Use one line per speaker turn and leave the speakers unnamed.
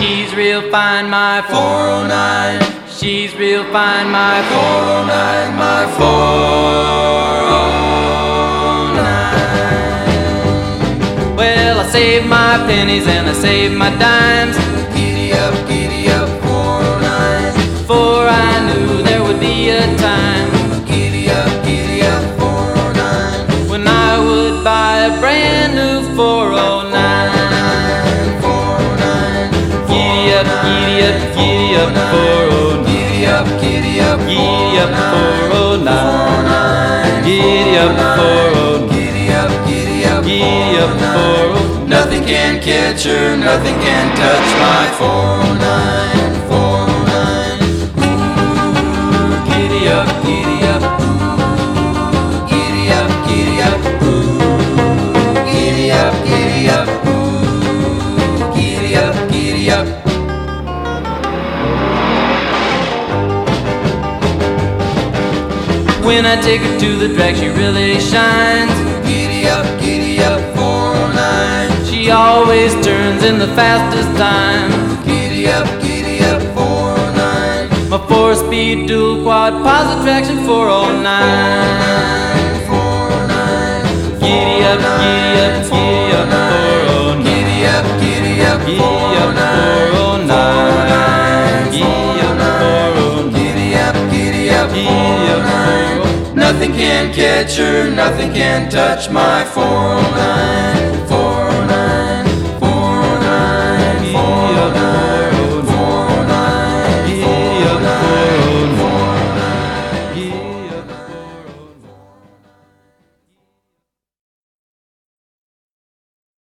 She's real fine, my 409. She's real fine, my 409, my 409. Well, I saved my pennies and I saved my dimes.
Giddy up, 409.
For I knew there would be a time
Giddy up, 409.
when I would buy a brand new 409.
409.
Giddy up, giddy up, giddy up, 409.
Giddy up,
Giddy up, 409.
409.
Giddy up, 409.
Giddy up,
Giddy up, 409.
Nothing can catch her, nothing can touch my 409, 409. Ooh, giddy up, giddy up. Ooh, giddy up, giddy up. Ooh, giddy up, giddy up. Ooh, giddy up, giddy up.
When I take her to the drag, she really shines.
Giddy up, 409.
She always turns in the fastest time.
Giddy up, 409.
My 4-speed dual quad positive traction 409.
409.
Giddy up, giddy up, giddy up, 409.
Giddy up, giddy up,
Giddy up, 409. Giddy up, 409.
Giddy up, giddy up,
Giddy up, 409.
Nothing can catch her, nothing can touch my 409.